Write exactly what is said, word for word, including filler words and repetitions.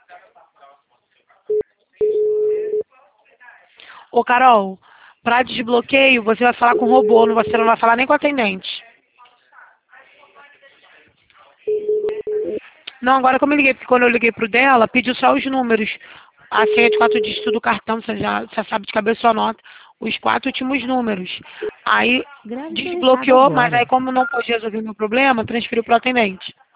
Ô, Carol, para desbloqueio, você vai falar com o robô, não- você não vai falar nem com o atendente. Não, agora como eu liguei, porque quando eu liguei pro dela, pediu só os números. A senha de quatro dígitos do cartão, você já, você sabe de cabeça sua nota, os quatro últimos números. Aí Grave seu recado desbloqueou, mas aí agora. como não pôde resolver o meu problema, transferiu pro atendente.